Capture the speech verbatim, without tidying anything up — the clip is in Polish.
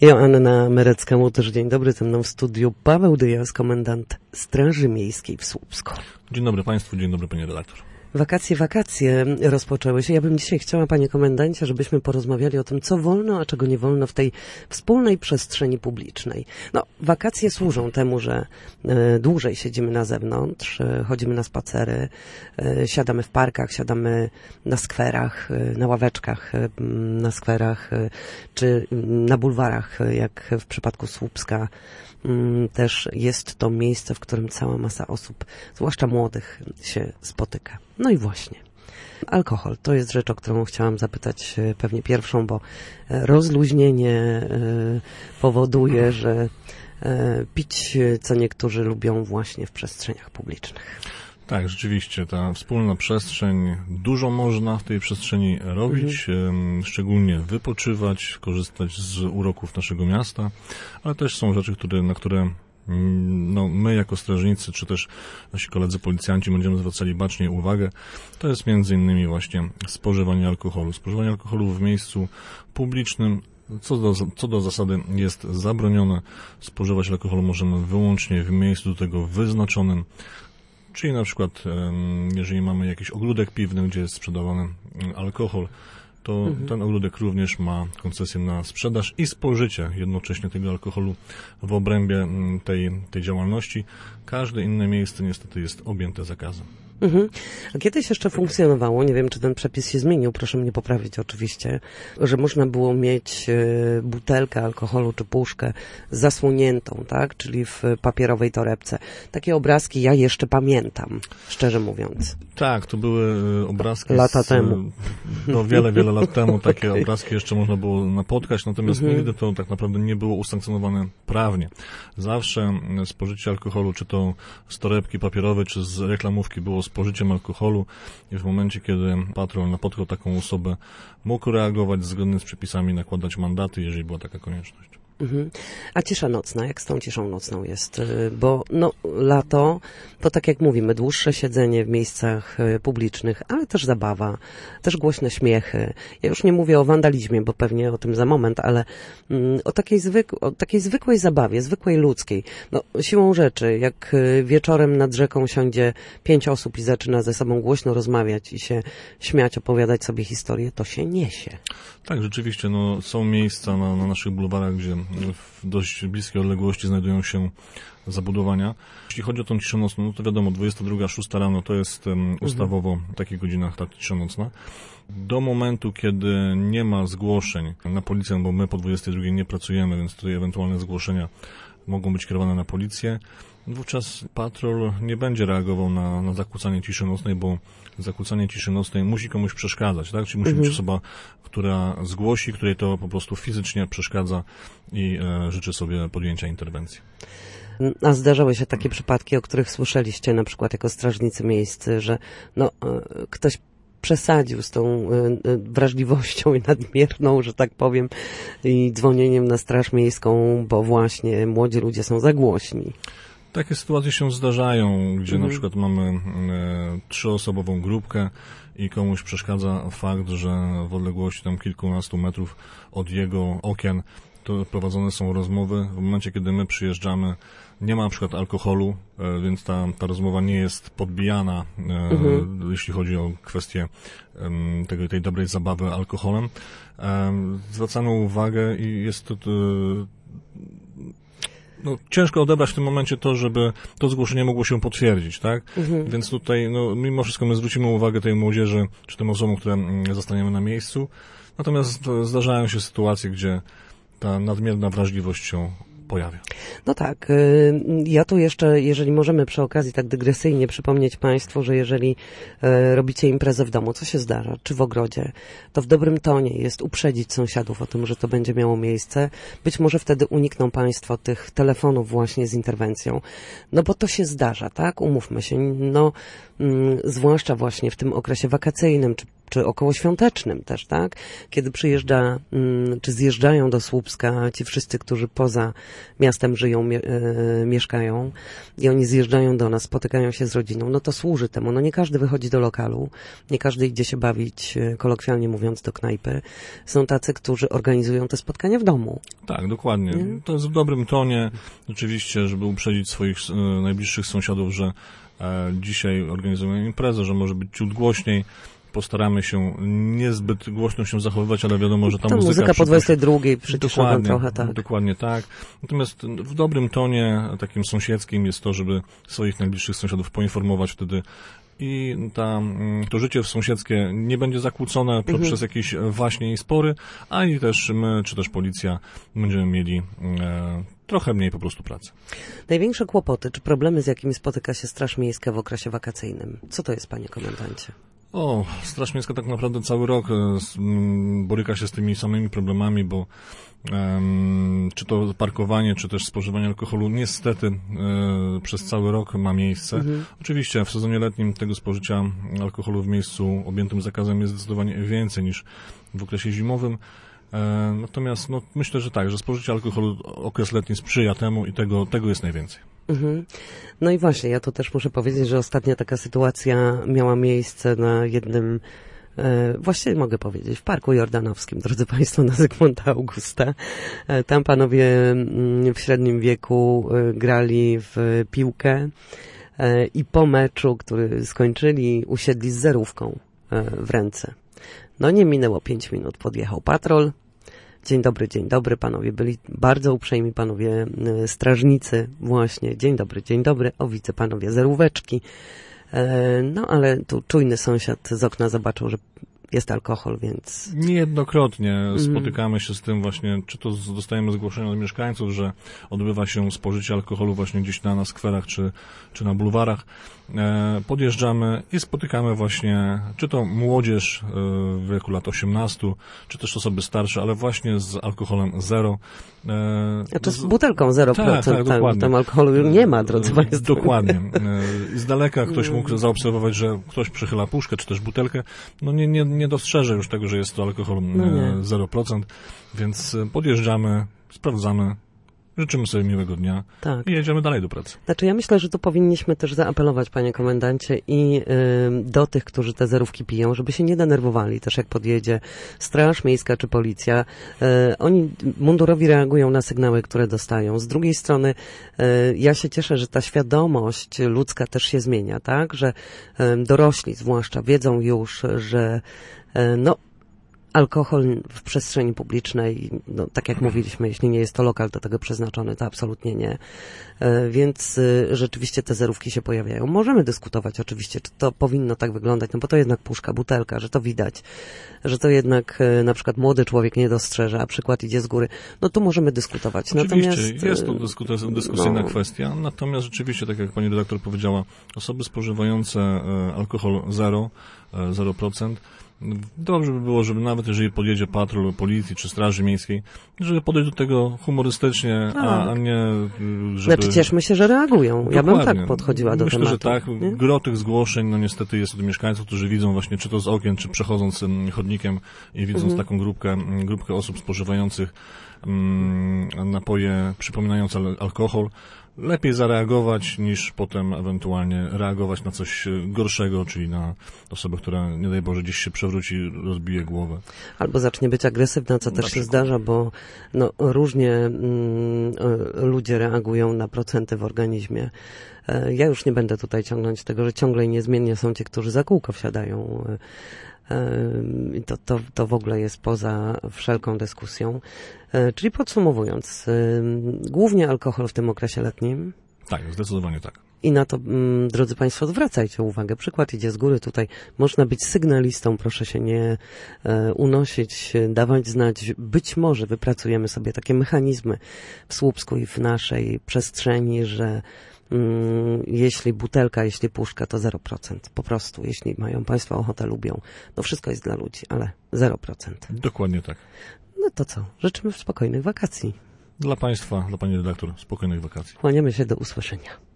Joanna Merecka-Łotysz, dzień dobry, ze mną w studiu Paweł Dyjas, komendant Straży Miejskiej w Słupsku. Dzień dobry Państwu, dzień dobry Panie redaktor. Wakacje, wakacje rozpoczęły się. Ja bym dzisiaj chciała, Panie Komendancie, żebyśmy porozmawiali o tym, co wolno, a czego nie wolno w tej wspólnej przestrzeni publicznej. No, wakacje służą temu, że e, dłużej siedzimy na zewnątrz, e, chodzimy na spacery, e, siadamy w parkach, siadamy na skwerach, e, na ławeczkach e, na skwerach, e, czy na bulwarach, e, jak w przypadku Słupska. Też jest to miejsce, w którym cała masa osób, zwłaszcza młodych, się spotyka. No i właśnie. Alkohol to jest rzecz, o którą chciałam zapytać pewnie pierwszą, bo rozluźnienie powoduje, że pić co niektórzy lubią właśnie w przestrzeniach publicznych. Tak, rzeczywiście, ta wspólna przestrzeń, dużo można w tej przestrzeni robić, mhm. szczególnie wypoczywać, korzystać z uroków naszego miasta, ale też są rzeczy, które, na które no, my jako strażnicy, czy też nasi koledzy policjanci będziemy zwracali baczniej uwagę. To jest między innymi właśnie spożywanie alkoholu. Spożywanie alkoholu w miejscu publicznym, Co do, co do zasady jest zabronione. Spożywać alkohol możemy wyłącznie w miejscu do tego wyznaczonym. Czyli na przykład, jeżeli mamy jakiś ogródek piwny, gdzie jest sprzedawany alkohol, to mhm. ten ogródek również ma koncesję na sprzedaż i spożycie jednocześnie tego alkoholu w obrębie tej, tej działalności. Każde inne miejsce niestety jest objęte zakazem. Mhm. A kiedyś jeszcze funkcjonowało, nie wiem, czy ten przepis się zmienił, proszę mnie poprawić oczywiście, że można było mieć y, butelkę alkoholu czy puszkę zasłoniętą, tak, czyli w papierowej torebce. Takie obrazki ja jeszcze pamiętam, szczerze mówiąc. Tak, to były obrazki lata z, temu. No wiele, wiele lat temu takie obrazki jeszcze można było napotkać, natomiast mhm. nigdy to tak naprawdę nie było usankcjonowane prawnie. Zawsze spożycie alkoholu, czy to z torebki papierowej, czy z reklamówki było spożyciem alkoholu i w momencie, kiedy patrol napotkał taką osobę, mógł reagować zgodnie z przepisami, nakładać mandaty, jeżeli była taka konieczność. Mhm. A cisza nocna, jak z tą ciszą nocną jest? Bo no, lato, to tak jak mówimy, dłuższe siedzenie w miejscach publicznych, ale też zabawa, też głośne śmiechy. Ja już nie mówię o wandalizmie, bo pewnie o tym za moment, ale mm, o, takiej zwyk- o takiej zwykłej zabawie, zwykłej ludzkiej. No, siłą rzeczy, jak wieczorem nad rzeką siądzie pięć osób i zaczyna ze sobą głośno rozmawiać i się śmiać, opowiadać sobie historię, to się niesie. Tak, rzeczywiście, no, są miejsca na, na naszych bulwarach, gdzie w dość bliskiej odległości znajdują się zabudowania. Jeśli chodzi o tą ciszę nocną, no to wiadomo, dwudziesta druga, szósta rano to jest um, ustawowo w takich godzinach ta cisza nocna. Do momentu, kiedy nie ma zgłoszeń na policję, bo my po dwudziestej drugiej nie pracujemy, więc tutaj ewentualne zgłoszenia mogą być kierowane na policję. Wówczas patrol nie będzie reagował na, na zakłócanie ciszy nocnej, bo zakłócanie ciszy nocnej musi komuś przeszkadzać, tak? Czyli musi mhm. być osoba, która zgłosi, której to po prostu fizycznie przeszkadza i e, życzy sobie podjęcia interwencji. A zdarzały się takie przypadki, o których słyszeliście na przykład jako strażnicy miejscy, że no, ktoś przesadził z tą wrażliwością i nadmierną, że tak powiem, i dzwonieniem na straż miejską, bo właśnie młodzi ludzie są za głośni. Takie sytuacje się zdarzają, gdzie mhm. na przykład mamy e, trzyosobową grupkę i komuś przeszkadza fakt, że w odległości tam kilkunastu metrów od jego okien to prowadzone są rozmowy. W momencie, kiedy my przyjeżdżamy, nie ma na przykład alkoholu, e, więc ta, ta rozmowa nie jest podbijana, e, mhm. jeśli chodzi o kwestię e, tego, tej dobrej zabawy alkoholem. E, zwracamy uwagę i jest to... to No, ciężko odebrać w tym momencie to, żeby to zgłoszenie mogło się potwierdzić, tak? Mhm. Więc tutaj, no, mimo wszystko my zwrócimy uwagę tej młodzieży, czy tym osobom, które zostaniemy na miejscu. Natomiast zdarzają się sytuacje, gdzie ta nadmierna wrażliwość się pojawia. No tak. Ja tu jeszcze, jeżeli możemy przy okazji tak dygresyjnie przypomnieć Państwu, że jeżeli robicie imprezę w domu, co się zdarza, czy w ogrodzie, to w dobrym tonie jest uprzedzić sąsiadów o tym, że to będzie miało miejsce. Być może wtedy unikną Państwo tych telefonów właśnie z interwencją. No bo to się zdarza, tak? Umówmy się. No, mm, zwłaszcza właśnie w tym okresie wakacyjnym, czy czy okołoświątecznym też, tak? Kiedy przyjeżdża, czy zjeżdżają do Słupska ci wszyscy, którzy poza miastem żyją, mie- e, mieszkają i oni zjeżdżają do nas, spotykają się z rodziną, no to służy temu. No nie każdy wychodzi do lokalu, nie każdy idzie się bawić, kolokwialnie mówiąc, do knajpy. Są tacy, którzy organizują te spotkania w domu. Tak, dokładnie. Nie? To jest w dobrym tonie, oczywiście, żeby uprzedzić swoich e, najbliższych sąsiadów, że e, dzisiaj organizujemy imprezę, że może być ciut głośniej. Postaramy się niezbyt głośno się zachowywać, ale wiadomo, że ta to muzyka... muzyka po dwudziestej drugiej przyciszona dokładnie, trochę, tak. Dokładnie tak. Natomiast w dobrym tonie, takim sąsiedzkim jest to, żeby swoich najbliższych sąsiadów poinformować wtedy i ta, to życie sąsiedzkie nie będzie zakłócone mhm. przez jakieś waśnie i spory, ani też my, czy też policja będziemy mieli e, trochę mniej po prostu pracy. Największe kłopoty, czy problemy, z jakimi spotyka się Straż Miejska w okresie wakacyjnym? Co to jest, panie komendancie? O, Straż Miejska tak naprawdę cały rok boryka się z tymi samymi problemami, bo um, czy to parkowanie, czy też spożywanie alkoholu niestety e, przez cały rok ma miejsce. Mhm. Oczywiście w sezonie letnim tego spożycia alkoholu w miejscu objętym zakazem jest zdecydowanie więcej niż w okresie zimowym. E, natomiast no, myślę, że tak, że spożycie alkoholu okres letni sprzyja temu i tego, tego jest najwięcej. Mhm. No i właśnie, ja tu też muszę powiedzieć, że ostatnia taka sytuacja miała miejsce na jednym, e, właściwie mogę powiedzieć, w Parku Jordanowskim, drodzy Państwo, na Zygmunta Augusta. E, tam panowie m, w średnim wieku e, grali w piłkę e, i po meczu, który skończyli, usiedli z zerówką e, w ręce. No nie minęło pięć minut, podjechał patrol. Dzień dobry, dzień dobry, panowie byli bardzo uprzejmi, panowie y, strażnicy, właśnie, dzień dobry, dzień dobry, o widzę panowie zeróweczki, e, no ale tu czujny sąsiad z okna zobaczył, że jest alkohol, więc... Niejednokrotnie spotykamy się z tym właśnie, czy to z, dostajemy zgłoszenia od mieszkańców, że odbywa się spożycie alkoholu właśnie gdzieś na, na skwerach czy, czy na bulwarach. E, podjeżdżamy i spotykamy właśnie, czy to młodzież e, w wieku lat osiemnastu, czy też osoby starsze, ale właśnie z alkoholem zero. E, znaczy z butelką zero procent, tak, tak, dokładnie. Tam alkoholu nie ma, drodzy Państwo. Dokładnie. E, I z daleka ktoś mógł zaobserwować, że ktoś przychyla puszkę, czy też butelkę, no nie, nie, nie dostrzeże już tego, że jest to alkohol no zero procent, więc podjeżdżamy, sprawdzamy, życzymy sobie miłego dnia tak. i jedziemy dalej do pracy. Znaczy ja myślę, że tu powinniśmy też zaapelować, panie komendancie, i y, do tych, którzy te zerówki piją, żeby się nie denerwowali, też jak podjedzie Straż Miejska czy Policja. Y, oni, mundurowi, reagują na sygnały, które dostają. Z drugiej strony y, ja się cieszę, że ta świadomość ludzka też się zmienia, tak? Że y, dorośli zwłaszcza wiedzą już, że y, no alkohol w przestrzeni publicznej, no, tak jak mówiliśmy, jeśli nie jest to lokal do tego przeznaczony, to absolutnie nie. E, więc e, rzeczywiście te zerówki się pojawiają. Możemy dyskutować oczywiście, czy to powinno tak wyglądać, no bo to jednak puszka, butelka, że to widać, że to jednak e, na przykład młody człowiek nie dostrzeże, a przykład idzie z góry. No tu możemy dyskutować. Oczywiście, natomiast, jest to dysku- dyskusyjna no, kwestia, natomiast rzeczywiście, tak jak pani redaktor powiedziała, osoby spożywające e, alkohol zero, e, zero procent, dobrze by było, żeby nawet jeżeli podjedzie patrol policji czy straży miejskiej, żeby podejść do tego humorystycznie, tak. a, a nie żeby... Znaczy cieszmy się, że reagują. Dokładnie. Ja bym tak podchodziła do Myślę, tematu. Myślę, że tak. Nie? Gro tych zgłoszeń, no niestety jest od mieszkańców, którzy widzą właśnie, czy to z okien, czy przechodząc chodnikiem i widząc mhm. taką grupkę, grupkę osób spożywających um, napoje przypominające alkohol, lepiej zareagować, niż potem ewentualnie reagować na coś gorszego, czyli na osobę, która, nie daj Boże, gdzieś się przewróci, rozbije głowę. Albo zacznie być agresywna, co też się zdarza, bo no, różnie mm, ludzie reagują na procenty w organizmie. Ja już nie będę tutaj ciągnąć tego, że ciągle i niezmiennie są ci, którzy za kółko wsiadają. To, to, to w ogóle jest poza wszelką dyskusją. Czyli podsumowując, głównie alkohol w tym okresie letnim. Tak, zdecydowanie tak. I na to, drodzy Państwo, zwracajcie uwagę. Przykład idzie z góry. Tutaj można być sygnalistą, proszę się nie unosić, dawać znać. Być może wypracujemy sobie takie mechanizmy w Słupsku i w naszej przestrzeni, że jeśli butelka, jeśli puszka, to zero procent. Po prostu, jeśli mają Państwo ochotę, lubią. No wszystko jest dla ludzi, ale zero procent. Dokładnie tak. No to co? Życzymy spokojnych wakacji. Dla Państwa, dla Pani redaktor, spokojnych wakacji. Kłaniamy się, do usłyszenia.